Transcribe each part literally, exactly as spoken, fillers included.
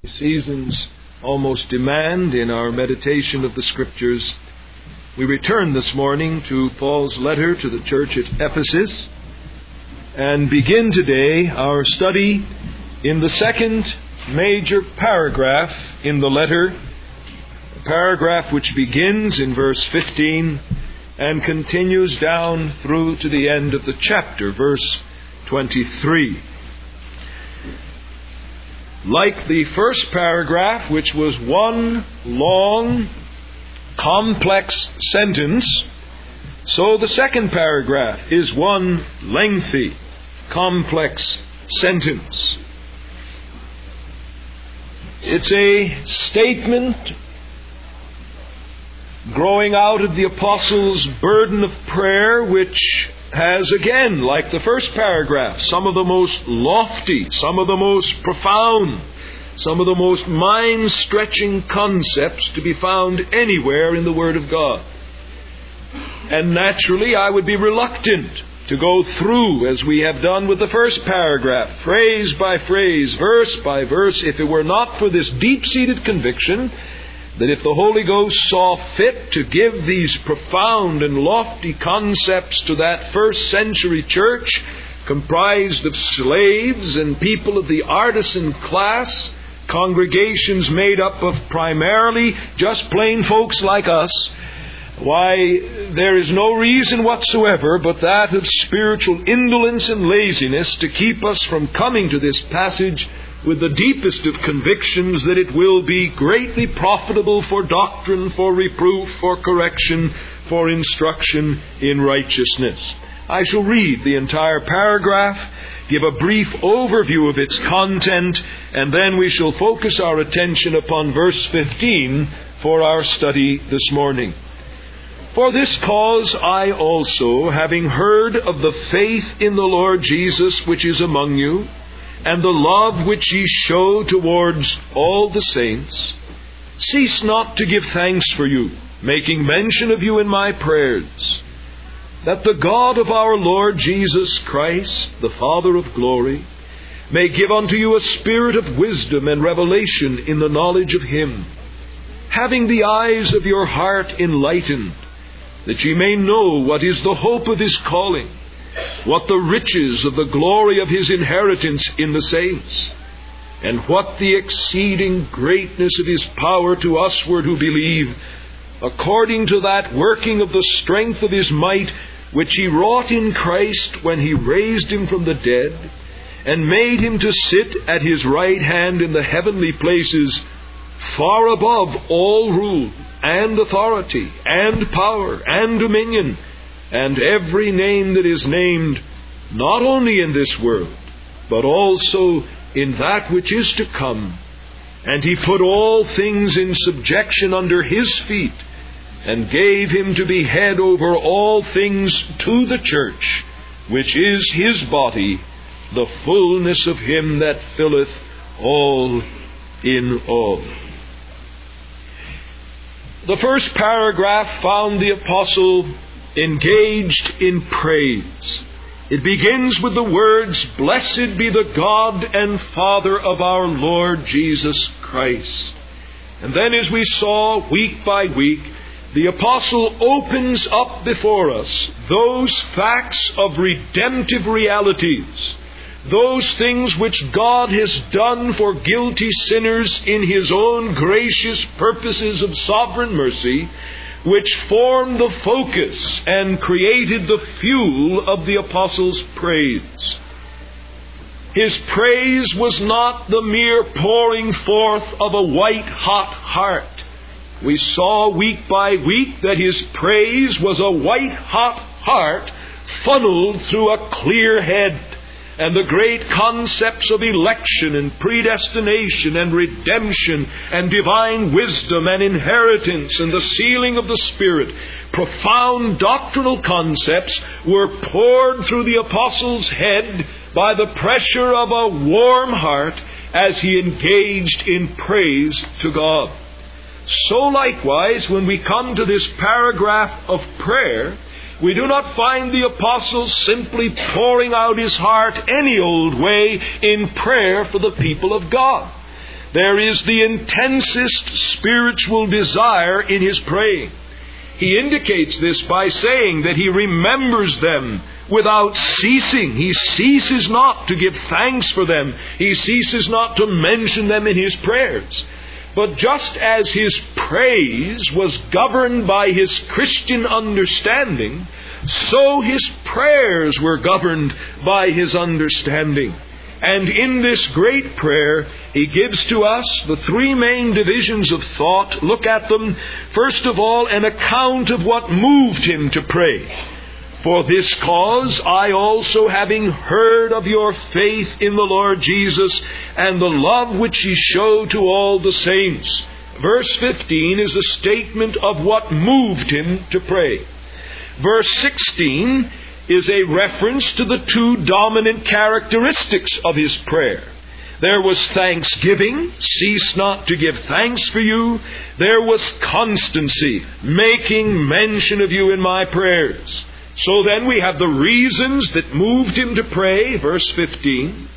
Seasons almost demand in our meditation of the Scriptures. We return this morning to Paul's letter to the church at Ephesus and begin today our study in the second major paragraph in the letter, a paragraph which begins in verse fifteen and continues down through to the end of the chapter, verse twenty-three. Like the first paragraph, which was one long, complex sentence, so the second paragraph is one lengthy, complex sentence. It's a statement growing out of the apostles' burden of prayer, which has, again, like the first paragraph, some of the most lofty, some of the most profound, some of the most mind-stretching concepts to be found anywhere in the Word of God. And naturally, I would be reluctant to go through, as we have done with the first paragraph, phrase by phrase, verse by verse, if it were not for this deep-seated conviction that if the Holy Ghost saw fit to give these profound and lofty concepts to that first century church, comprised of slaves and people of the artisan class, congregations made up of primarily just plain folks like us, why, there is no reason whatsoever but that of spiritual indolence and laziness to keep us from coming to this passage with the deepest of convictions that it will be greatly profitable for doctrine, for reproof, for correction, for instruction in righteousness. I shall read the entire paragraph, give a brief overview of its content, and then we shall focus our attention upon verse fifteen for our study this morning. For this cause I also, having heard of the faith in the Lord Jesus which is among you, and the love which ye show towards all the saints, cease not to give thanks for you, making mention of you in my prayers, that the God of our Lord Jesus Christ, the Father of glory, may give unto you a spirit of wisdom and revelation in the knowledge of Him, having the eyes of your heart enlightened, that ye may know what is the hope of His calling, what the riches of the glory of His inheritance in the saints, and what the exceeding greatness of His power to usward who believe, according to that working of the strength of His might, which He wrought in Christ when He raised Him from the dead, and made Him to sit at His right hand in the heavenly places, far above all rule, and authority, and power, and dominion, and every name that is named, not only in this world, but also in that which is to come. And He put all things in subjection under His feet, and gave Him to be head over all things to the church, which is His body, the fullness of Him that filleth all in all. The first paragraph found the apostle engaged in praise. It begins with the words, "Blessed be the God and Father of our Lord Jesus Christ." And then, as we saw week by week, the apostle opens up before us those facts of redemptive realities, those things which God has done for guilty sinners in His own gracious purposes of sovereign mercy, which formed the focus and created the fuel of the apostle's praise. His praise was not the mere pouring forth of a white-hot heart. We saw week by week that his praise was a white-hot heart funneled through a clear head, and the great concepts of election and predestination and redemption and divine wisdom and inheritance and the sealing of the Spirit, profound doctrinal concepts, were poured through the apostle's head by the pressure of a warm heart as he engaged in praise to God. So likewise, when we come to this paragraph of prayer, we do not find the apostle simply pouring out his heart any old way in prayer for the people of God. there is the intensest spiritual desire in his praying. He indicates this by saying that he remembers them without ceasing. He ceases not to give thanks for them. He ceases not to mention them in his prayers. But just as his praise was governed by his Christian understanding, so his prayers were governed by his understanding. And in this great prayer, he gives to us the three main divisions of thought. Look at them. First of all, an account of what moved him to pray. For this cause, I also, having heard of your faith in the Lord Jesus and the love which ye show to all the saints. Verse fifteen is a statement of what moved him to pray. Verse sixteen is a reference to the two dominant characteristics of his prayer. There was thanksgiving, cease not to give thanks for you. There was constancy, making mention of you in my prayers. So then we have the reasons that moved him to pray, verse fifteen.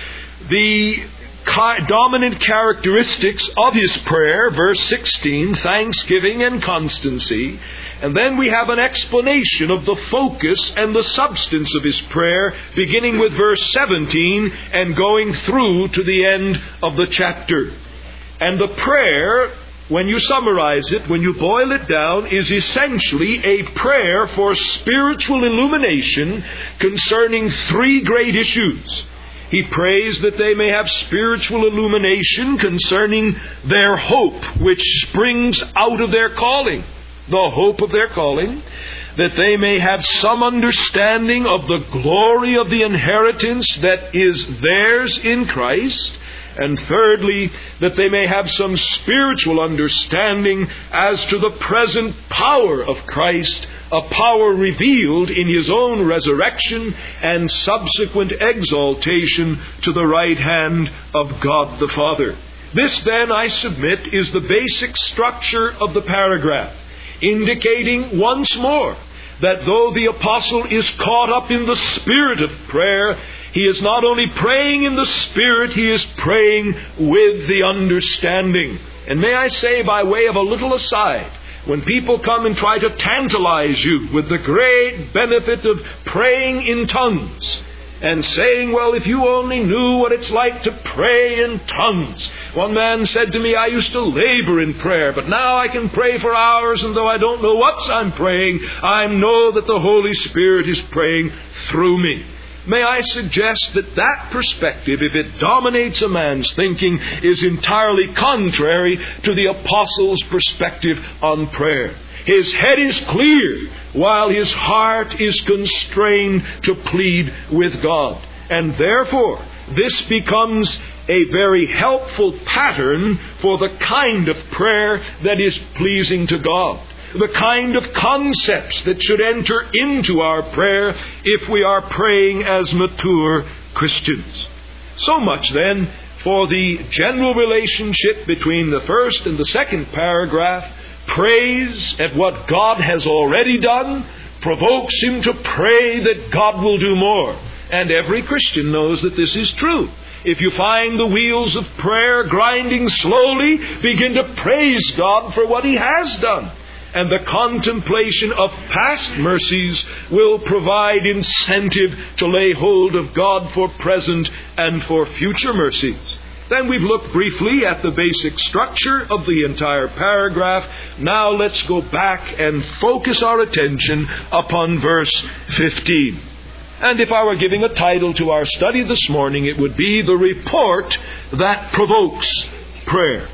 The dominant characteristics of his prayer, verse sixteen, thanksgiving and constancy. And then we have an explanation of the focus and the substance of his prayer, beginning with verse seventeen and going through to the end of the chapter. And the prayer, when you summarize it, when you boil it down, is essentially a prayer for spiritual illumination concerning three great issues. He prays that they may have spiritual illumination concerning their hope, which springs out of their calling. The hope of their calling, that they may have some understanding of the glory of the inheritance that is theirs in Christ. And thirdly, that they may have some spiritual understanding as to the present power of Christ, a power revealed in his own resurrection and subsequent exaltation to the right hand of God the Father. This then, I submit, is the basic structure of the paragraph, indicating once more that though the apostle is caught up in the spirit of prayer, he is not only praying in the Spirit, he is praying with the understanding. And may I say, by way of a little aside, when people come and try to tantalize you with the great benefit of praying in tongues, and saying, well, if you only knew what it's like to pray in tongues. One man said to me, I used to labor in prayer, but now I can pray for hours, and though I don't know what I'm praying, I know that the Holy Spirit is praying through me. May I suggest that that perspective, if it dominates a man's thinking, is entirely contrary to the apostle's perspective on prayer. His head is clear, while his heart is constrained to plead with God. And therefore, this becomes a very helpful pattern for the kind of prayer that is pleasing to God. The kind of concepts that should enter into our prayer if we are praying as mature Christians. So much then for the general relationship between the first and the second paragraph. Praise at what God has already done provokes him to pray that God will do more. And every Christian knows that this is true. If you find the wheels of prayer grinding slowly, begin to praise God for what he has done. And the contemplation of past mercies will provide incentive to lay hold of God for present and for future mercies. Then we've looked briefly at the basic structure of the entire paragraph. Now let's go back and focus our attention upon verse fifteen. And if I were giving a title to our study this morning, it would be The Report That Provokes Prayer.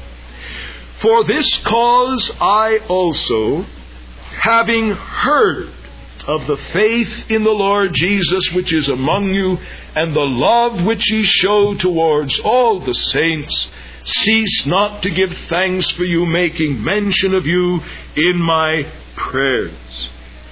For this cause I also, having heard of the faith in the Lord Jesus which is among you, and the love which ye show towards all the saints, cease not to give thanks for you, making mention of you in my prayers.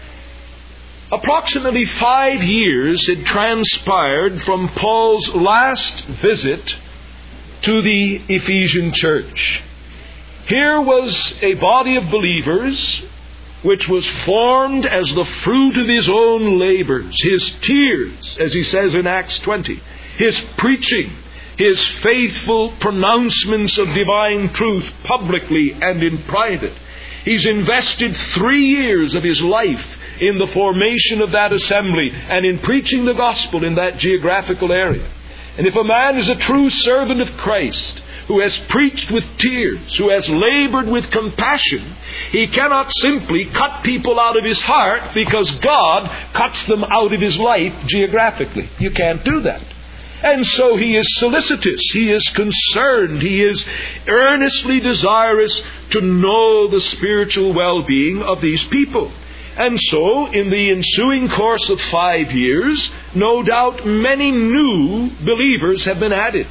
Approximately five years had transpired from Paul's last visit to the Ephesian church. Here was a body of believers which was formed as the fruit of his own labors, his tears, as he says in Acts twenty, his preaching, his faithful pronouncements of divine truth publicly and in private. He's invested three years of his life in the formation of that assembly and in preaching the gospel in that geographical area. And if a man is a true servant of Christ, who has preached with tears, who has labored with compassion, he cannot simply cut people out of his heart because God cuts them out of his life geographically. You can't do that. And so he is solicitous, he is concerned, he is earnestly desirous to know the spiritual well-being of these people. And so, in the ensuing course of five years, no doubt many new believers have been added.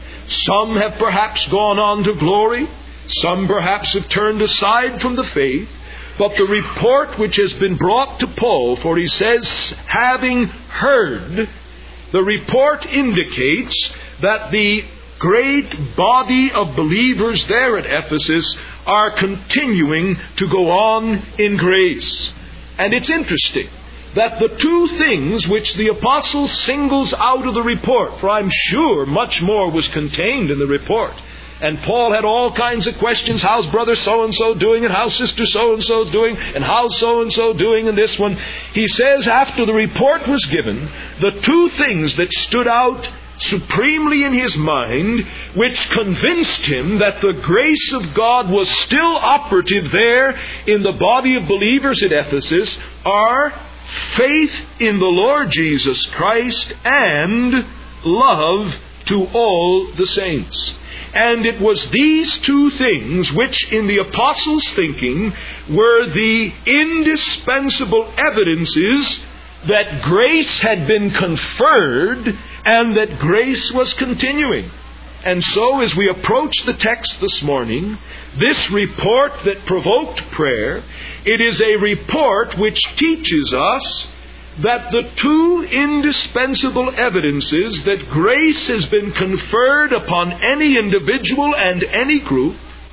Some have perhaps gone on to glory, some perhaps have turned aside from the faith, but the report which has been brought to Paul, for he says, having heard, the report indicates that the great body of believers there at Ephesus are continuing to go on in grace. And it's interesting that the two things which the apostle singles out of the report, for I'm sure much more was contained in the report, and Paul had all kinds of questions. How's brother so-and-so doing? And how's sister so-and-so doing? And how's so-and-so doing in this one? He says after the report was given, the two things that stood out supremely in his mind, which convinced him that the grace of God was still operative there in the body of believers at Ephesus, are faith in the Lord Jesus Christ and love to all the saints. And it was these two things which, in the apostles' thinking, were the indispensable evidences that grace had been conferred and that grace was continuing. And so, as we approach the text this morning, this report that provoked prayer, it is a report which teaches us that the two indispensable evidences that grace has been conferred upon any individual and any group,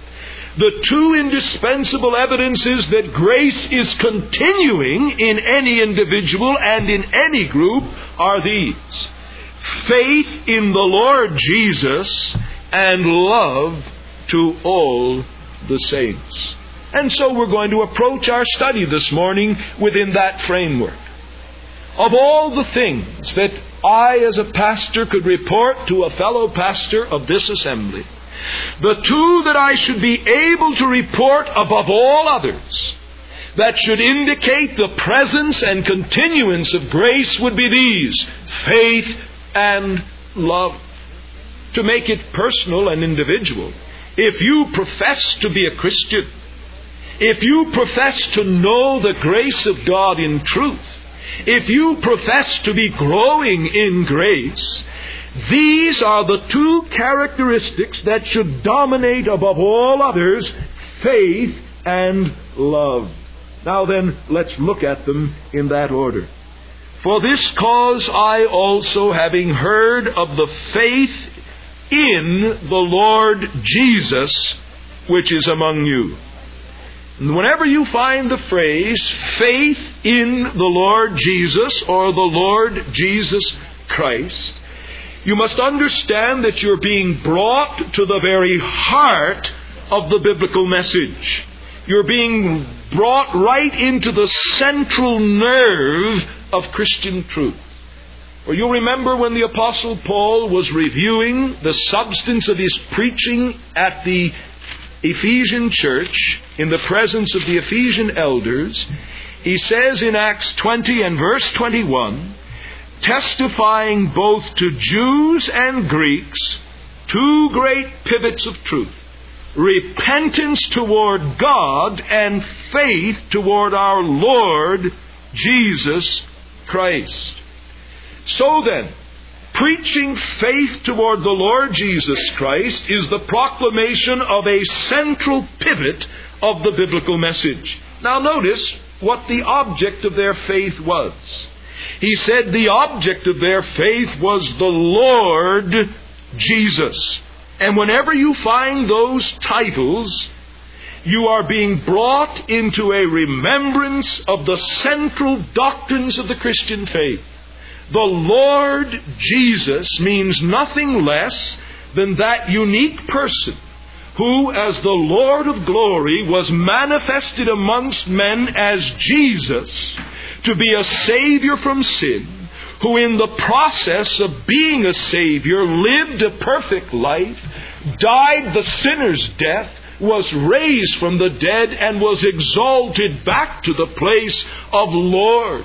the two indispensable evidences that grace is continuing in any individual and in any group are these: faith in the Lord Jesus and love to all the saints. And so we're going to approach our study this morning within that framework. Of all the things that I as a pastor could report to a fellow pastor of this assembly, the two that I should be able to report above all others that should indicate the presence and continuance of grace would be these: faith and love. To make it personal and individual, if you profess to be a Christian, if you profess to know the grace of God in truth, if you profess to be growing in grace, these are the two characteristics that should dominate above all others: faith and love. Now then, let's look at them in that order. For this cause I also, having heard of the faith in the Lord Jesus, which is among you. Whenever you find the phrase faith in the Lord Jesus or the Lord Jesus Christ, you must understand that you're being brought to the very heart of the biblical message. You're being brought right into the central nerve of Christian truth. Or you'll remember when the Apostle Paul was reviewing the substance of his preaching at the Ephesian church, in the presence of the Ephesian elders, he says in Acts twenty and verse twenty-one, testifying both to Jews and Greeks, two great pivots of truth: repentance toward God and faith toward our Lord Jesus Christ. So then, preaching faith toward the Lord Jesus Christ is the proclamation of a central pivot of the biblical message. Now notice what the object of their faith was. He said the object of their faith was the Lord Jesus. And whenever you find those titles, you are being brought into a remembrance of the central doctrines of the Christian faith. The Lord Jesus means nothing less than that unique person who, as the Lord of glory, was manifested amongst men as Jesus, to be a Savior from sin, who in the process of being a Savior lived a perfect life, died the sinner's death, was raised from the dead, and was exalted back to the place of Lord.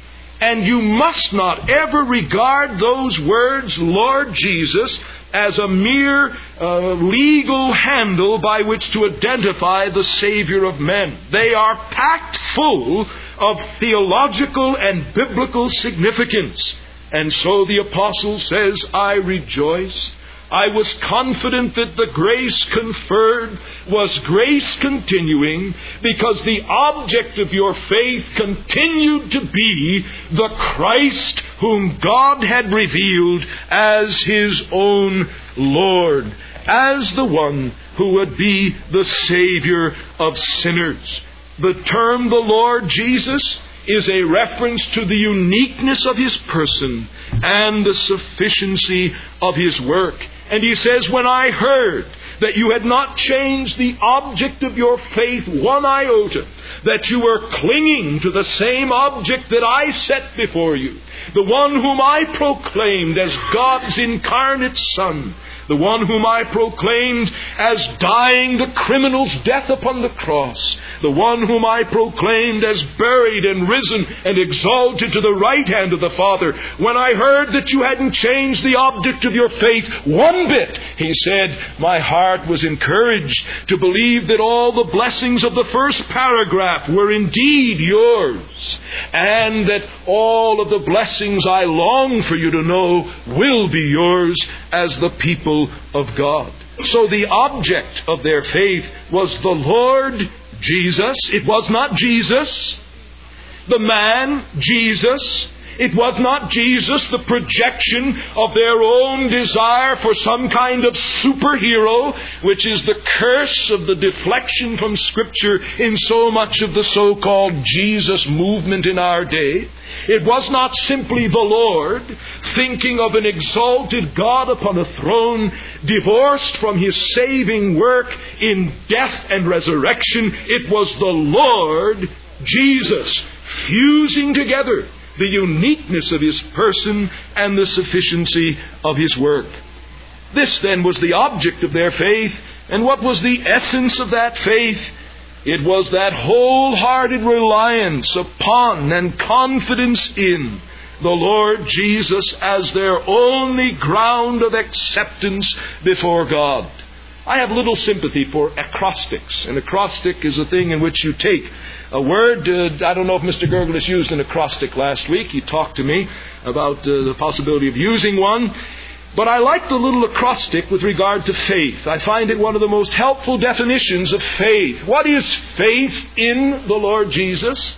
And you must not ever regard those words, Lord Jesus, as a mere uh, legal handle by which to identify the Savior of men. They are packed full of theological and biblical significance. And so the apostle says, I rejoice. I was confident that the grace conferred was grace continuing, because the object of your faith continued to be the Christ whom God had revealed as His own Lord, as the one who would be the Savior of sinners. The term the Lord Jesus is a reference to the uniqueness of His person and the sufficiency of His work. And He says, when I heard that you had not changed the object of your faith one iota, that you were clinging to the same object that I set before you, the one whom I proclaimed as God's incarnate Son, the one whom I proclaimed as dying the criminal's death upon the cross, the one whom I proclaimed as buried and risen and exalted to the right hand of the Father, when I heard that you hadn't changed the object of your faith one bit, He said, my heart was encouraged to believe that all the blessings of the first paragraph were indeed yours, and that all of the blessings I long for you to know will be yours as the people of God. So the object of their faith was the Lord Jesus. It was not Jesus, the man Jesus. It was not Jesus, the projection of their own desire for some kind of superhero, which is the curse of the deflection from Scripture in so much of the so-called Jesus movement in our day. It was not simply the Lord thinking of an exalted God upon a throne, divorced from His saving work in death and resurrection. It was the Lord Jesus fusing together the uniqueness of His person and the sufficiency of His work. This then was the object of their faith. And what was the essence of that faith? It was that wholehearted reliance upon and confidence in the Lord Jesus as their only ground of acceptance before God. I have little sympathy for acrostics. An acrostic is a thing in which you take a word. Uh, I don't know if Mister Gerglis used an acrostic last week. He talked to me about uh, the possibility of using one. But I like the little acrostic with regard to faith. I find it one of the most helpful definitions of faith. What is faith in the Lord Jesus?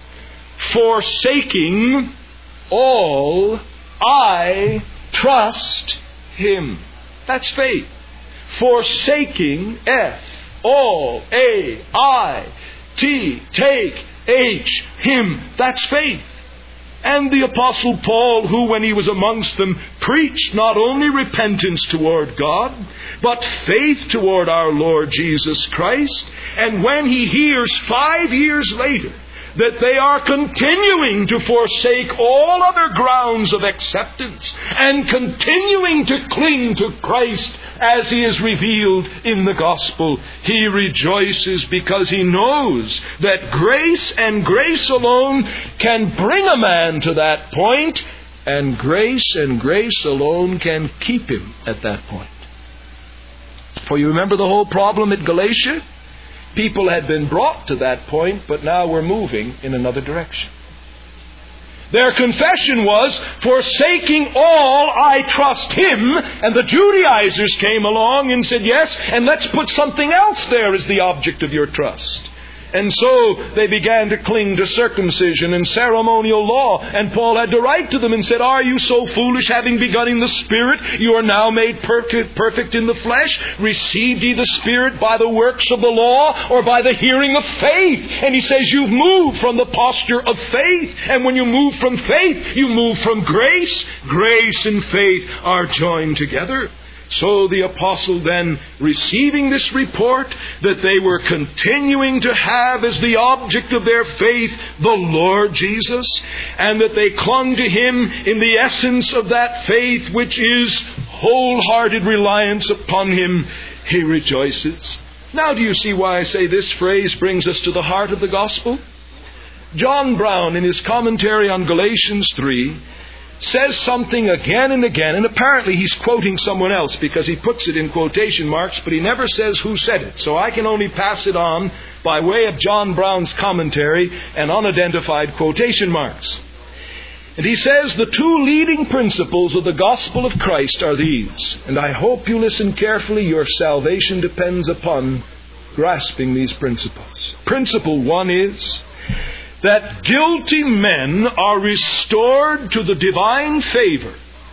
Forsaking all, I trust Him. That's faith. Forsaking, F, all, A, I, T, take, H, Him. That's faith. And the Apostle Paul, who when he was amongst them preached not only repentance toward God, but faith toward our Lord Jesus Christ, and when he hears five years later that they are continuing to forsake all other grounds of acceptance and continuing to cling to Christ as He is revealed in the gospel, he rejoices because he knows that grace and grace alone can bring a man to that point, and grace and grace alone can keep him at that point. For you remember the whole problem at Galatia? People had been brought to that point, but now we're moving in another direction. Their confession was, forsaking all, I trust Him. And the Judaizers came along and said, yes, and let's put something else there as the object of your trust. And so they began to cling to circumcision and ceremonial law. And Paul had to write to them and said, are you so foolish, having begun in the Spirit, you are now made perfect in the flesh? Received ye the Spirit by the works of the law or by the hearing of faith? And he says, you've moved from the posture of faith. And when you move from faith, you move from grace. Grace and faith are joined together. So the apostle then, receiving this report that they were continuing to have as the object of their faith the Lord Jesus, and that they clung to Him in the essence of that faith which is wholehearted reliance upon Him, he rejoices. Now do you see why I say this phrase brings us to the heart of the gospel? John Brown, in his commentary on Galatians three, says something again and again, and apparently he's quoting someone else because he puts it in quotation marks, but he never says who said it. So I can only pass it on by way of John Brown's commentary and unidentified quotation marks. And he says the two leading principles of the gospel of Christ are these, and I hope you listen carefully. Your salvation depends upon grasping these principles. Principle one is that guilty men are restored to the divine favor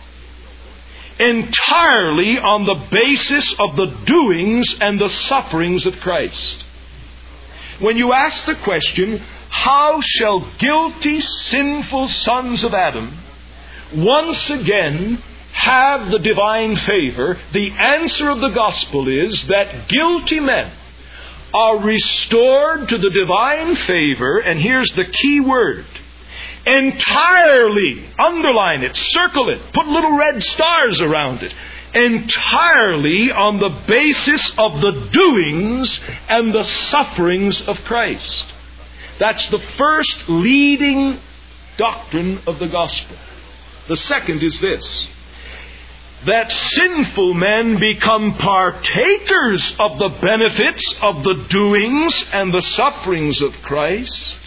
entirely on the basis of the doings and the sufferings of Christ. When you ask the question, how shall guilty, sinful sons of Adam once again have the divine favor? The answer of the gospel is that guilty men are restored to the divine favor, and here's the key word, entirely, underline it, circle it, put little red stars around it, entirely on the basis of the doings and the sufferings of Christ. That's the first leading doctrine of the gospel. The second is this, that sinful men become partakers of the benefits of the doings and the sufferings of Christ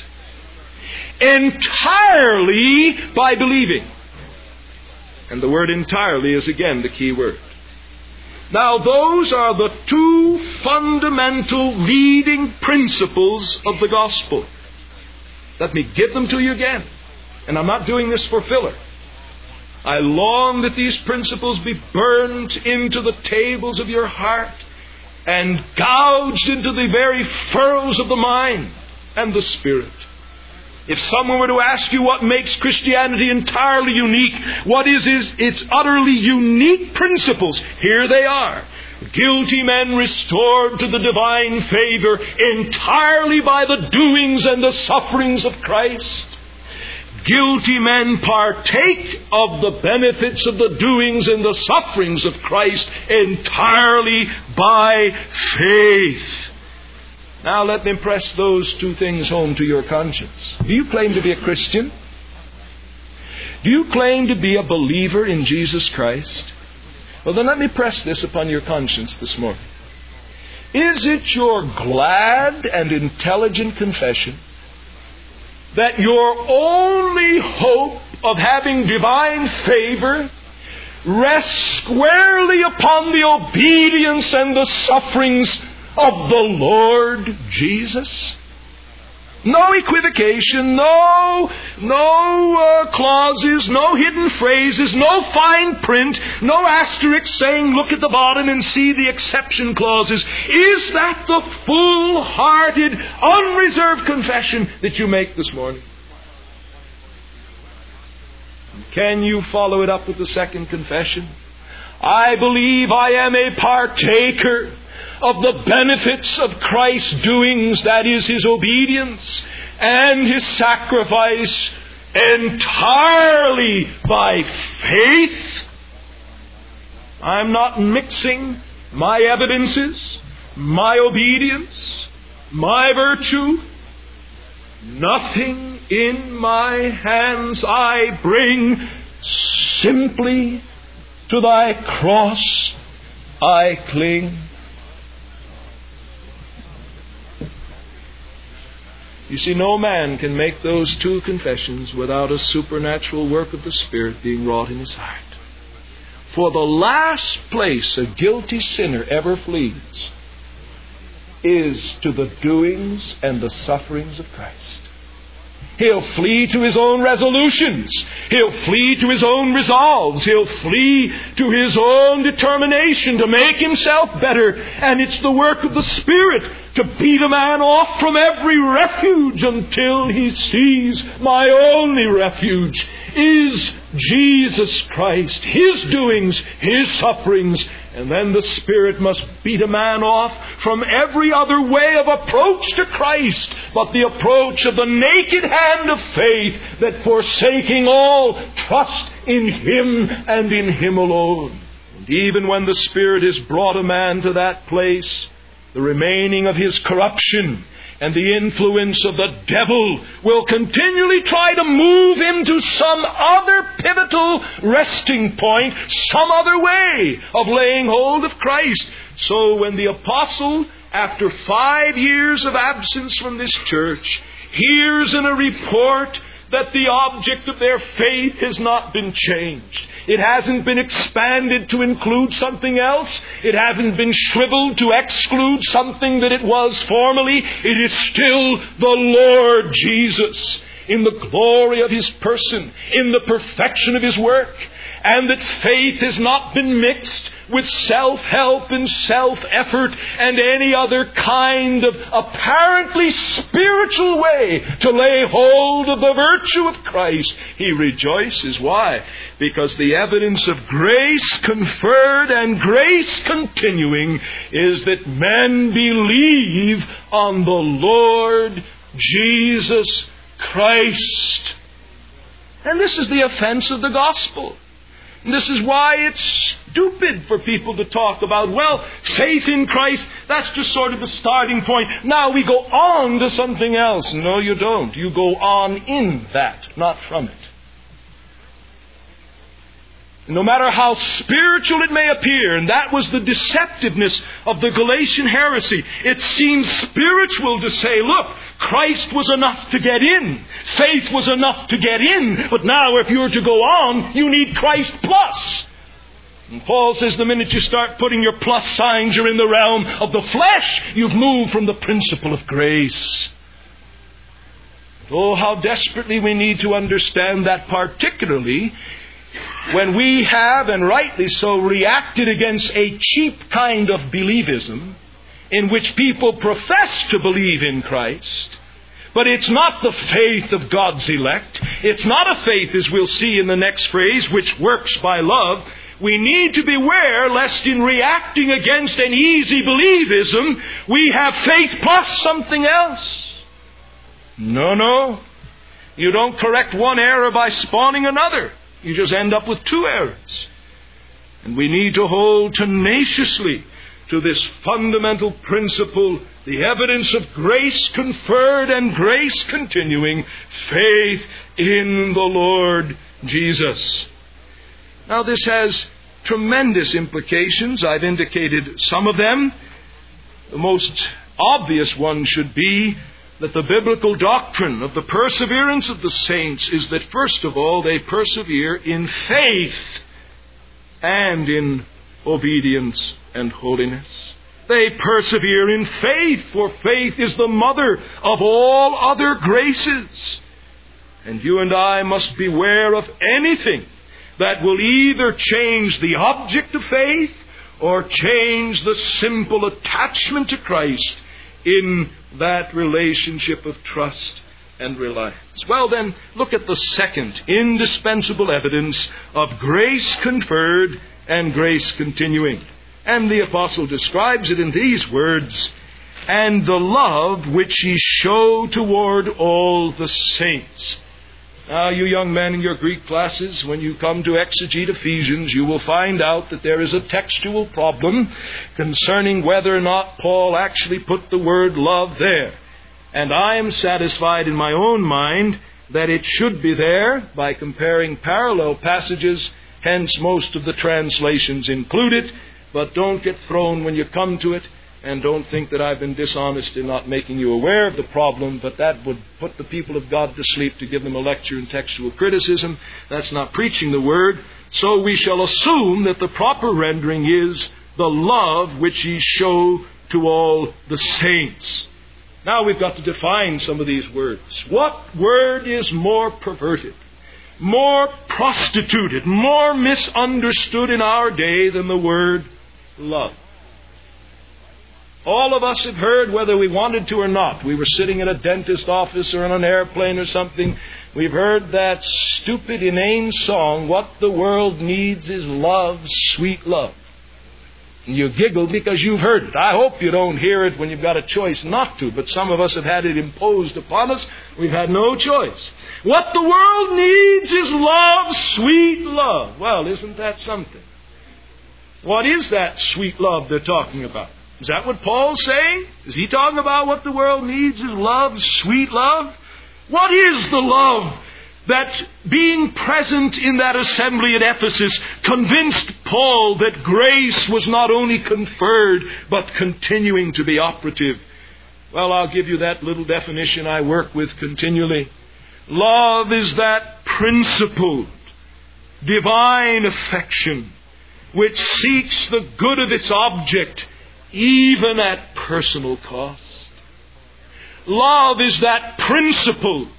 entirely by believing. And the word entirely is again the key word. Now those are the two fundamental leading principles of the gospel. Let me give them to you again. And I'm not doing this for filler. I long that these principles be burned into the tables of your heart and gouged into the very furrows of the mind and the spirit. If someone were to ask you what makes Christianity entirely unique, what is, is its utterly unique principles, here they are. Guilty men restored to the divine favor entirely by the doings and the sufferings of Christ. Guilty men partake of the benefits of the doings and the sufferings of Christ entirely by faith. Now let me press those two things home to your conscience. Do you claim to be a Christian? Do you claim to be a believer in Jesus Christ? Well, then let me press this upon your conscience this morning. Is it your glad and intelligent confession that your only hope of having divine favor rests squarely upon the obedience and the sufferings of the Lord Jesus? No equivocation, no no uh, clauses, no hidden phrases, no fine print, no asterisk saying look at the bottom and see the exception clauses. Is that the full-hearted, unreserved confession that you make this morning? Can you follow it up with the second confession? I believe I am a partaker of the benefits of Christ's doings, that is, His obedience and His sacrifice, entirely by faith. I'm not mixing my evidences, my obedience, my virtue. Nothing in my hands I bring, simply to Thy cross I cling. You see, no man can make those two confessions without a supernatural work of the Spirit being wrought in his heart. For the last place a guilty sinner ever flees is to the doings and the sufferings of Christ. He'll flee to his own resolutions. He'll flee to his own resolves. He'll flee to his own determination to make himself better. And it's the work of the Spirit to beat a man off from every refuge until he sees my only refuge is Jesus Christ, His doings, His sufferings, And then the Spirit must beat a man off from every other way of approach to Christ, but the approach of the naked hand of faith that, forsaking all, trust in Him and in Him alone. And even when the Spirit has brought a man to that place, the remaining of his corruption and the influence of the devil will continually try to move him to some other pivotal resting point, some other way of laying hold of Christ. So when the apostle, after five years of absence from this church, hears in a report that the object of their faith has not been changed, it hasn't been expanded to include something else, it hasn't been shriveled to exclude something that it was formerly, it is still the Lord Jesus, in the glory of His person, in the perfection of His work, and that faith has not been mixed with self-help and self-effort and any other kind of apparently spiritual way to lay hold of the virtue of Christ. He rejoices. Why? Because the evidence of grace conferred and grace continuing is that men believe on the Lord Jesus Christ. And this is the offense of the gospel. And this is why it's stupid for people to talk about, well, faith in Christ, that's just sort of the starting point. Now we go on to something else. No, you don't. You go on in that, not from it. No matter how spiritual it may appear, and that was the deceptiveness of the Galatian heresy, it seems spiritual to say, look, Christ was enough to get in. Faith was enough to get in. But now if you're to go on, you need Christ plus. And Paul says the minute you start putting your plus signs, you're in the realm of the flesh. You've moved from the principle of grace. Oh, how desperately we need to understand that, particularly when we have, and rightly so, reacted against a cheap kind of believism in which people profess to believe in Christ, but it's not the faith of God's elect. It's not a faith, as we'll see in the next phrase, which works by love. We need to beware lest in reacting against an easy believism, we have faith plus something else. No, no. You don't correct one error by spawning another. You just end up with two errors. And we need to hold tenaciously to this fundamental principle, the evidence of grace conferred and grace continuing, faith in the Lord Jesus. Now this has tremendous implications. I've indicated some of them. The most obvious one should be that the biblical doctrine of the perseverance of the saints is that, first of all, they persevere in faith and in obedience and holiness. They persevere in faith, for faith is the mother of all other graces. And you and I must beware of anything that will either change the object of faith or change the simple attachment to Christ in that relationship of trust and reliance. Well then, look at the second indispensable evidence of grace conferred and grace continuing. And the apostle describes it in these words, and the love which ye show toward all the saints. Now, you young men in your Greek classes, when you come to exegete Ephesians, you will find out that there is a textual problem concerning whether or not Paul actually put the word love there. And I am satisfied in my own mind that it should be there by comparing parallel passages, hence most of the translations include it. But don't get thrown when you come to it, and don't think that I've been dishonest in not making you aware of the problem, but that would put the people of God to sleep to give them a lecture in textual criticism. That's not preaching the Word. So we shall assume that the proper rendering is the love which ye show to all the saints. Now we've got to define some of these words. What word is more perverted, more prostituted, more misunderstood in our day than the word love? All of us have heard, whether we wanted to or not. We were sitting in a dentist's office or on an airplane or something. We've heard that stupid, inane song, what the world needs is love, sweet love. You giggle because you've heard it. I hope you don't hear it when you've got a choice not to, but some of us have had it imposed upon us. We've had no choice. What the world needs is love, sweet love. Well, isn't that something? What is that sweet love they're talking about? Is that what Paul's saying? Is he talking about what the world needs is love, sweet love? What is the love that, being present in that assembly at Ephesus, convinced Paul that grace was not only conferred, but continuing to be operative? Well, I'll give you that little definition I work with continually. Love is that principled, divine affection which seeks the good of its object, even at personal cost. Love is that principled,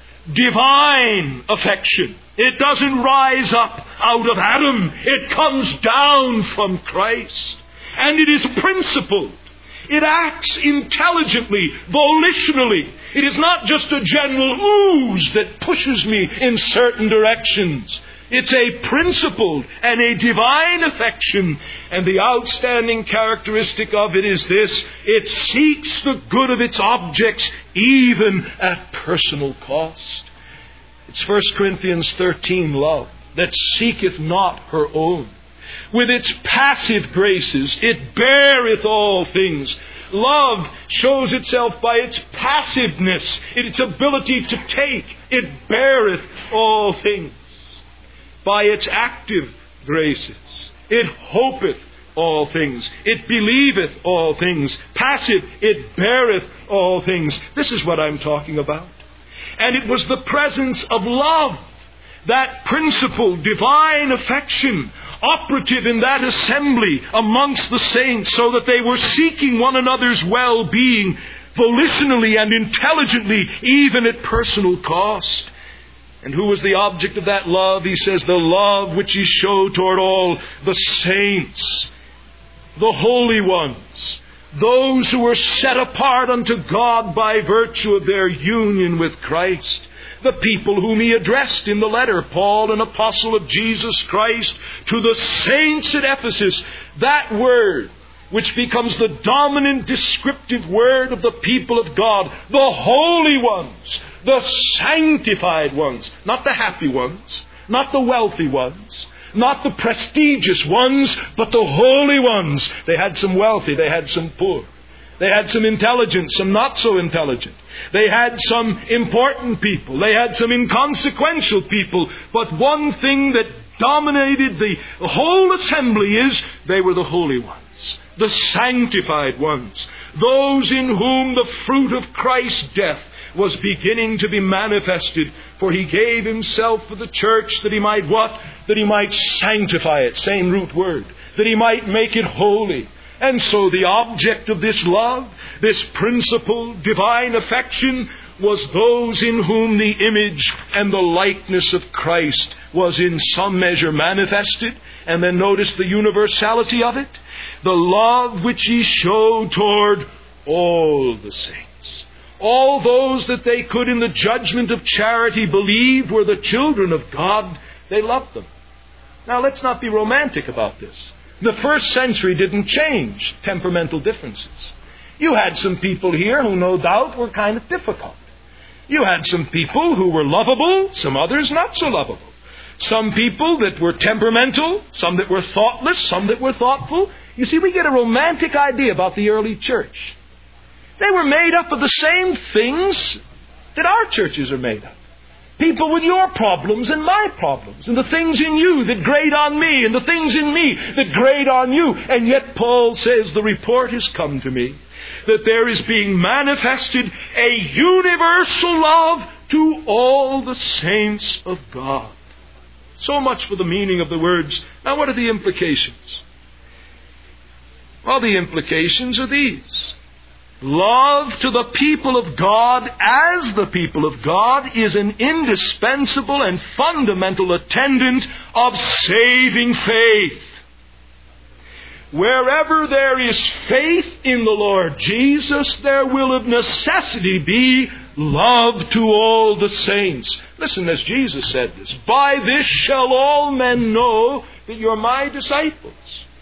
divine affection. It doesn't rise up out of Adam. It comes down from Christ. And it is principled. It acts intelligently, volitionally. It is not just a general ooze that pushes me in certain directions. It's a principled and a divine affection. And the outstanding characteristic of it is this: it seeks the good of its objects even at personal cost. It's First Corinthians thirteen, love, that seeketh not her own. With its passive graces, it beareth all things. Love shows itself by its passiveness, its ability to take. It beareth all things. By its active graces, it hopeth all things. It believeth all things. Passive, it beareth all things. This is what I'm talking about. And it was the presence of love, that principle, divine affection, operative in that assembly amongst the saints, so that they were seeking one another's well-being volitionally and intelligently, even at personal cost. And who was the object of that love? He says, the love which he showed toward all the saints, the holy ones, those who were set apart unto God by virtue of their union with Christ, the people whom he addressed in the letter, Paul, an apostle of Jesus Christ, to the saints at Ephesus. That word, which becomes the dominant descriptive word of the people of God, the holy ones, the sanctified ones, not the happy ones, not the wealthy ones, not the prestigious ones, but the holy ones. They had some wealthy, they had some poor. They had some intelligent, some not so intelligent. They had some important people. They had some inconsequential people. But one thing that dominated the whole assembly is they were the holy ones, the sanctified ones, those in whom the fruit of Christ's death was beginning to be manifested. For he gave himself for the church that he might what? That he might sanctify it. Same root word. That he might make it holy. And so the object of this love, this principle, divine affection, was those in whom the image and the likeness of Christ was in some measure manifested. And then notice the universality of it. The love which he showed toward all the saints. All those that they could in the judgment of charity believe were the children of God, they loved them. Now let's not be romantic about this. The first century didn't change temperamental differences. You had some people here who no doubt were kind of difficult. You had some people who were lovable, some others not so lovable. Some people that were temperamental, some that were thoughtless, some that were thoughtful. You see, we get a romantic idea about the early church. They were made up of the same things that our churches are made up. People with your problems and my problems, and the things in you that grate on me, and the things in me that grate on you. And yet Paul says, the report has come to me that there is being manifested a universal love to all the saints of God. So much for the meaning of the words. Now what are the implications? Well, the implications are these. Love to the people of God as the people of God is an indispensable and fundamental attendant of saving faith. Wherever there is faith in the Lord Jesus, there will of necessity be love to all the saints. Listen, as Jesus said this, by this shall all men know that you're my disciples.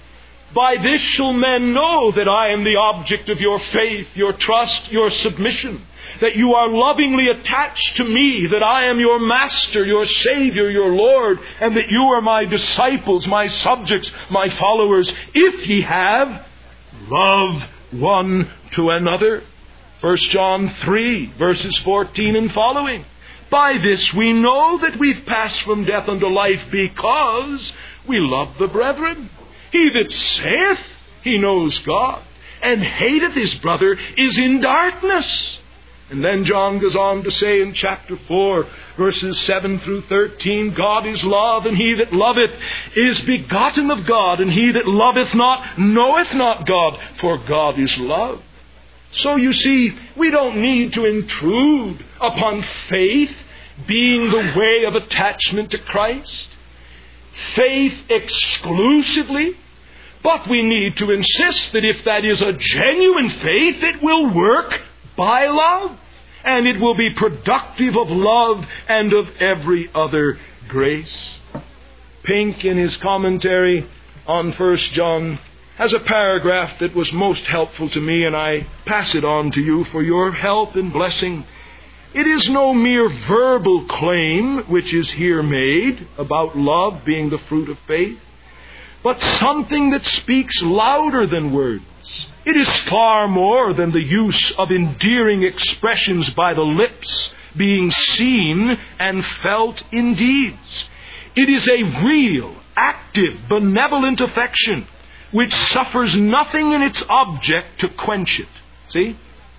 By this shall men know that I am the object of your faith, your trust, your submission, that you are lovingly attached to me, that I am your master, your Savior, your Lord, and that you are my disciples, my subjects, my followers, if ye have love one to another. First John three, verses fourteen and following. By this we know that we've passed from death unto life, because we love the brethren. He that saith he knows God, and hateth his brother, is in darkness. And then John goes on to say in chapter four, verses seven through thirteen, God is love, and he that loveth is begotten of God, and he that loveth not knoweth not God, for God is love. So you see, we don't need to intrude upon faith being the way of attachment to Christ, faith exclusively, but we need to insist that if that is a genuine faith, it will work by love, and it will be productive of love and of every other grace. Pink, in his commentary on First John, has a paragraph that was most helpful to me, and I pass it on to you for your help and blessing. It is no mere verbal claim which is here made about love being the fruit of faith, but something that speaks louder than words. It is far more than the use of endearing expressions by the lips, being seen and felt in deeds. It is a real, active, benevolent affection which suffers nothing in its object to quench it. See?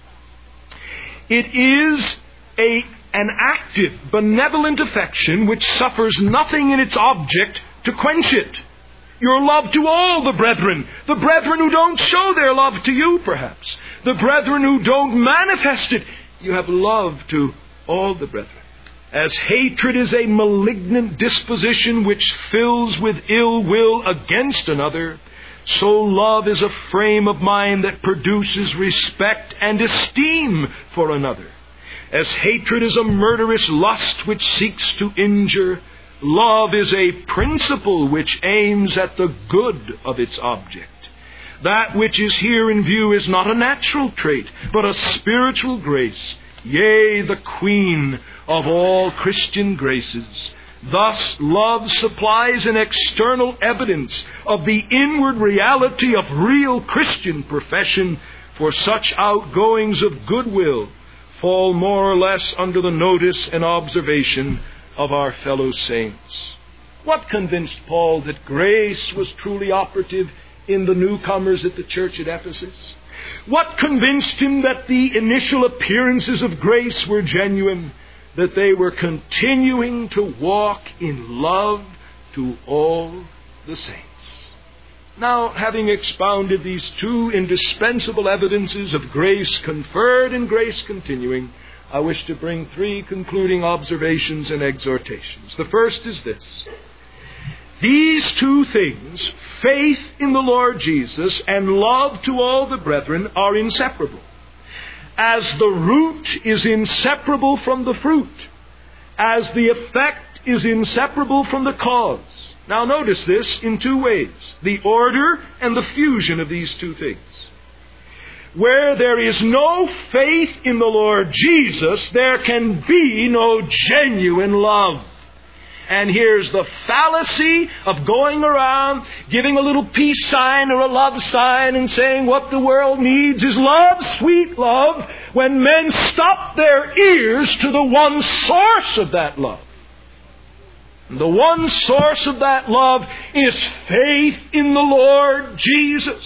It is a, an active, benevolent affection which suffers nothing in its object to quench it. Your love to all the brethren, the brethren who don't show their love to you, perhaps, the brethren who don't manifest it. You have love to all the brethren. As hatred is a malignant disposition which fills with ill will against another, so love is a frame of mind that produces respect and esteem for another. As hatred is a murderous lust which seeks to injure, love is a principle which aims at the good of its object. That which is here in view is not a natural trait, but a spiritual grace, yea, the queen of all Christian graces. Thus, love supplies an external evidence of the inward reality of real Christian profession, for such outgoings of goodwill fall more or less under the notice and observation of our fellow saints. What convinced Paul that grace was truly operative in the newcomers at the church at Ephesus? What convinced him that the initial appearances of grace were genuine? That they were continuing to walk in love to all the saints. Now, having expounded these two indispensable evidences of grace conferred and grace continuing, I wish to bring three concluding observations and exhortations. The first is this. These two things, faith in the Lord Jesus and love to all the brethren, are inseparable. As the root is inseparable from the fruit, as the effect is inseparable from the cause. Now notice this in two ways, the order and the fusion of these two things. Where there is no faith in the Lord Jesus, there can be no genuine love. And here's the fallacy of going around giving a little peace sign or a love sign and saying what the world needs is love, sweet love, when men stop their ears to the one source of that love. And the one source of that love is faith in the Lord Jesus.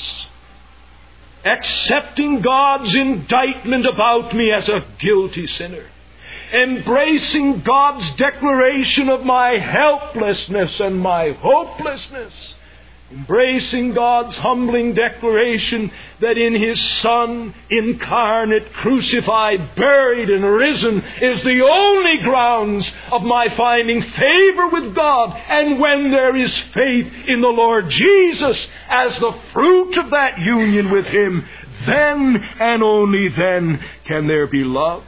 Accepting God's indictment about me as a guilty sinner. Embracing God's declaration of my helplessness and my hopelessness. Embracing God's humbling declaration that in His Son, incarnate, crucified, buried, and risen, is the only grounds of my finding favor with God. And when there is faith in the Lord Jesus as the fruit of that union with Him, then and only then can there be love.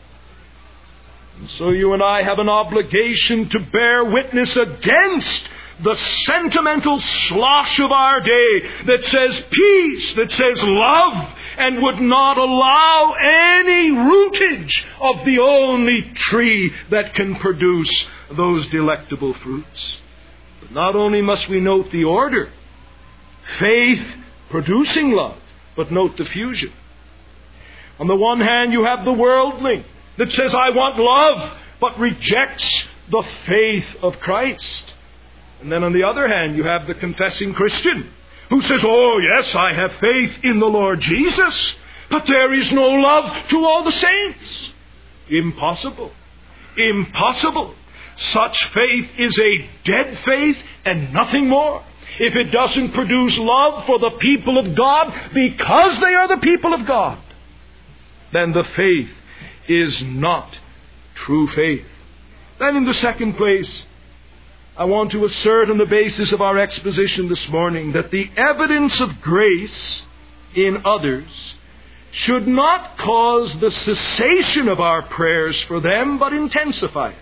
And so you and I have an obligation to bear witness against the sentimental slosh of our day that says peace, that says love, and would not allow any rootage of the only tree that can produce those delectable fruits. But not only must we note the order, faith producing love, but note the fusion. On the one hand, you have the worldling that says, I want love, but rejects the faith of Christ. And then on the other hand, you have the confessing Christian who says, oh yes, I have faith in the Lord Jesus, but there is no love to all the saints. Impossible. Impossible. Such faith is a dead faith and nothing more. If it doesn't produce love for the people of God because they are the people of God, then the faith is not true faith. Then in the second place, I want to assert on the basis of our exposition this morning that the evidence of grace in others should not cause the cessation of our prayers for them, but intensify it.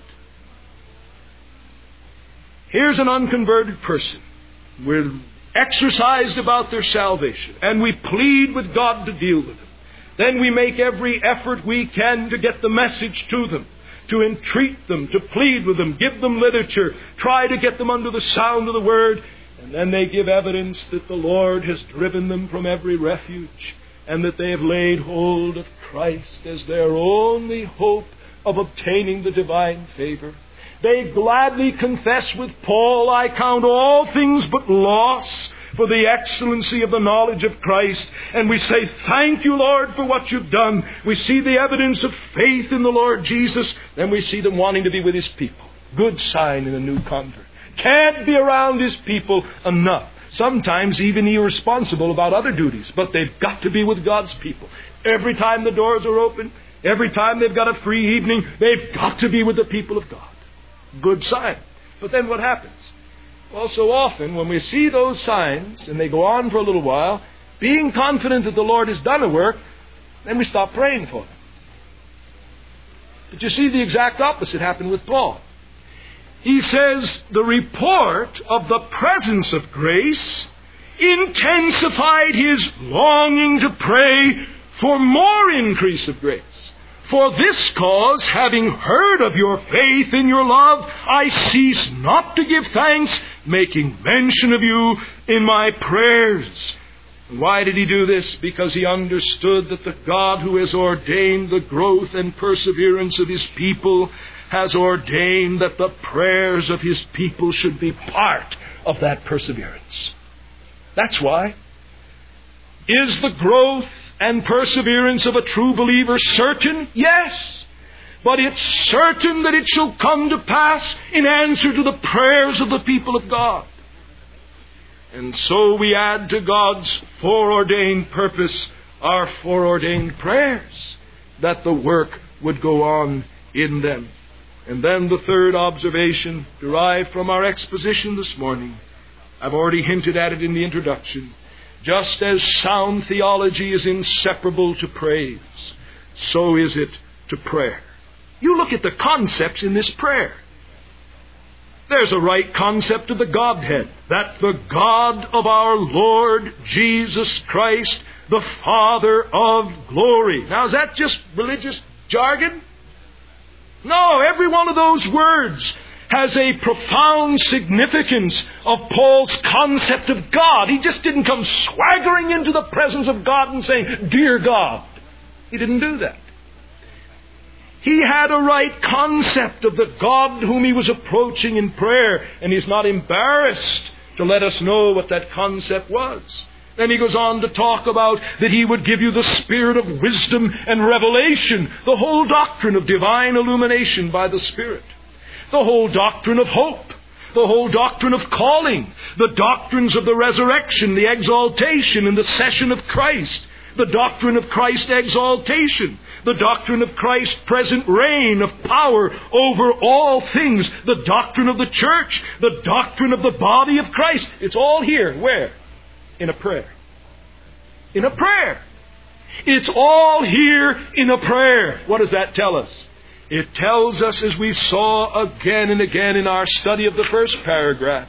Here's an unconverted person. We're exercised about their salvation, and we plead with God to deal with them. Then we make every effort we can to get the message to them, to entreat them, to plead with them, give them literature, try to get them under the sound of the Word. And then they give evidence that the Lord has driven them from every refuge and that they have laid hold of Christ as their only hope of obtaining the divine favor. They gladly confess with Paul, I count all things but loss for the excellency of the knowledge of Christ. And we say, thank you, Lord, for what you've done. We see the evidence of faith in the Lord Jesus. Then we see them wanting to be with His people. Good sign in a new convert. Can't be around His people enough. Sometimes even irresponsible about other duties. But they've got to be with God's people. Every time the doors are open, every time they've got a free evening, they've got to be with the people of God. Good sign. But then what happens? Well, so often when we see those signs, and they go on for a little while, being confident that the Lord has done a work, then we stop praying for them. But you see, the exact opposite happened with Paul. He says the report of the presence of grace intensified his longing to pray for more increase of grace. For this cause, having heard of your faith and your love, I cease not to give thanks, making mention of you in my prayers. And why did he do this? Because he understood that the God who has ordained the growth and perseverance of His people has ordained that the prayers of His people should be part of that perseverance. That's why. Is the growth and perseverance of a true believer certain? Yes. But it's certain that it shall come to pass in answer to the prayers of the people of God. And so we add to God's foreordained purpose our foreordained prayers, that the work would go on in them. And then the third observation derived from our exposition this morning. I've already hinted at it in the introduction. Just as sound theology is inseparable to praise, so is it to prayer. You look at the concepts in this prayer. There's a right concept of the Godhead, that the God of our Lord Jesus Christ, the Father of glory. Now, is that just religious jargon? No, every one of those words has a profound significance of Paul's concept of God. He just didn't come swaggering into the presence of God and saying, Dear God. He didn't do that. He had a right concept of the God whom he was approaching in prayer, and he's not embarrassed to let us know what that concept was. Then he goes on to talk about that he would give you the spirit of wisdom and revelation, the whole doctrine of divine illumination by the Spirit. The whole doctrine of hope, the whole doctrine of calling, the doctrines of the resurrection, the exaltation and the session of Christ, the doctrine of Christ's exaltation, the doctrine of Christ's present reign of power over all things, the doctrine of the church, the doctrine of the body of Christ. It's all here. Where? In a prayer. In a prayer. It's all here in a prayer. What does that tell us? It tells us, as we saw again and again in our study of the first paragraph,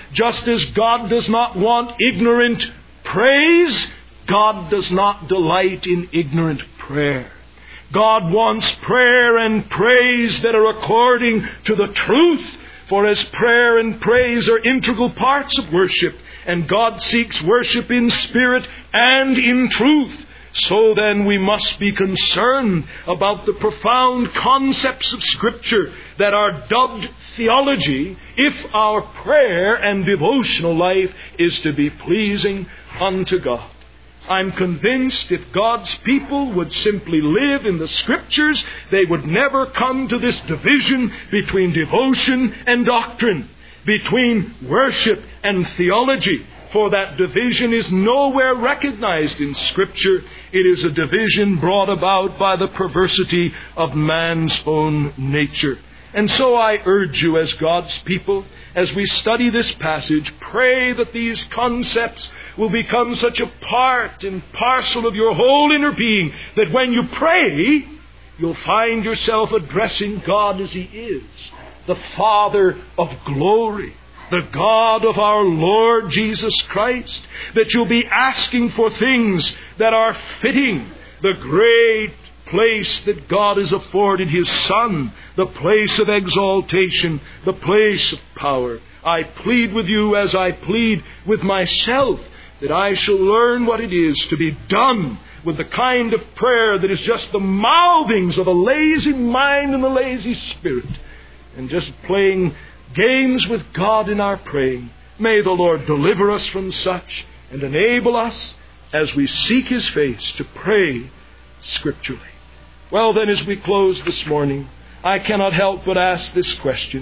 Just as God does not want ignorant praise, God does not delight in ignorant prayer. God wants prayer and praise that are according to the truth, for as prayer and praise are integral parts of worship, and God seeks worship in spirit and in truth, so then we must be concerned about the profound concepts of Scripture that are dubbed theology if our prayer and devotional life is to be pleasing unto God. I'm convinced if God's people would simply live in the Scriptures, they would never come to this division between devotion and doctrine, between worship and theology. For that division is nowhere recognized in Scripture. It is a division brought about by the perversity of man's own nature. And so I urge you as God's people, as we study this passage, pray that these concepts will become such a part and parcel of your whole inner being that when you pray, you'll find yourself addressing God as He is, the Father of glory, the God of our Lord Jesus Christ, that you'll be asking for things that are fitting the great place that God has afforded His Son, the place of exaltation, the place of power. I plead with you as I plead with myself, that I shall learn what it is to be done with the kind of prayer that is just the mouthings of a lazy mind and a lazy spirit, and just playing games with God in our praying. May the Lord deliver us from such and enable us, as we seek His face, to pray scripturally. Well then, as we close this morning, I cannot help but ask this question.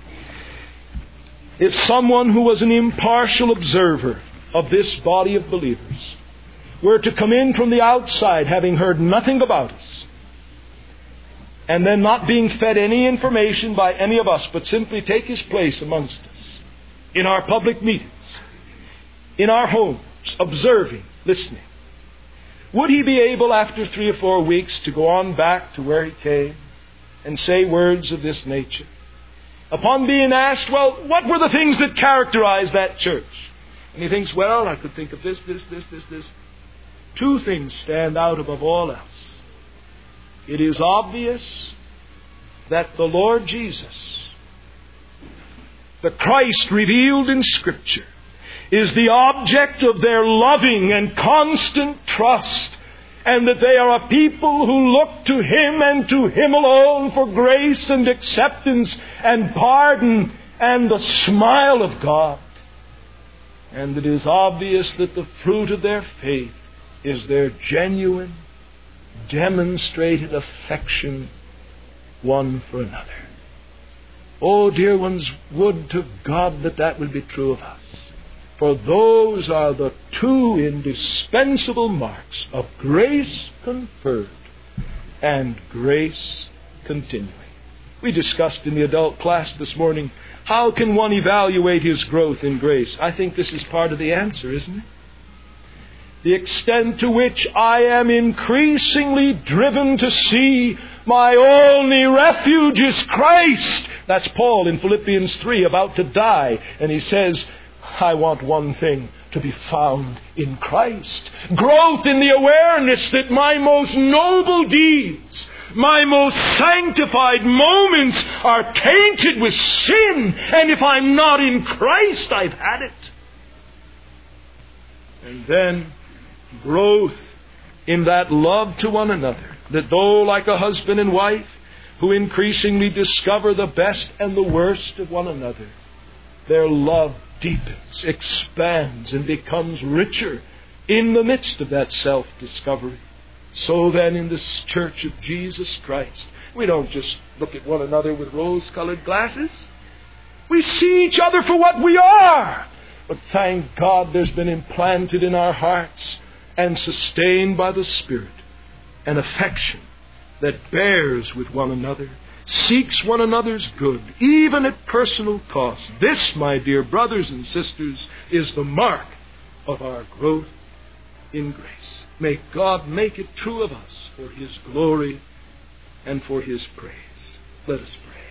If someone who was an impartial observer of this body of believers were to come in from the outside, having heard nothing about us, and then not being fed any information by any of us, but simply take his place amongst us, in our public meetings, in our homes, observing, listening, would he be able after three or four weeks to go on back to where he came and say words of this nature? Upon being asked, well, what were the things that characterized that church? And he thinks, well, I could think of this, this, this, this, this. Two things stand out above all else. It is obvious that the Lord Jesus, the Christ revealed in Scripture, is the object of their loving and constant trust, and that they are a people who look to Him and to Him alone for grace and acceptance and pardon and the smile of God. And it is obvious that the fruit of their faith is their genuine, demonstrated affection one for another. Oh, dear ones, would to God that that would be true of us. For those are the two indispensable marks of grace conferred and grace continuing. We discussed in the adult class this morning, how can one evaluate his growth in grace? I think this is part of the answer, isn't it? The extent to which I am increasingly driven to see my only refuge is Christ. That's Paul in Philippians three, about to die. And he says, I want one thing, to be found in Christ. Growth in the awareness that my most noble deeds, my most sanctified moments are tainted with sin. And if I'm not in Christ, I've had it. And then growth in that love to one another, that though like a husband and wife who increasingly discover the best and the worst of one another, their love deepens, expands, and becomes richer in the midst of that self-discovery. So then in this church of Jesus Christ, we don't just look at one another with rose-colored glasses. We see each other for what we are. But thank God there's been implanted in our hearts and sustained by the Spirit an affection that bears with one another, seeks one another's good, even at personal cost. This, my dear brothers and sisters, is the mark of our growth in grace. May God make it true of us for His glory and for His praise. Let us pray.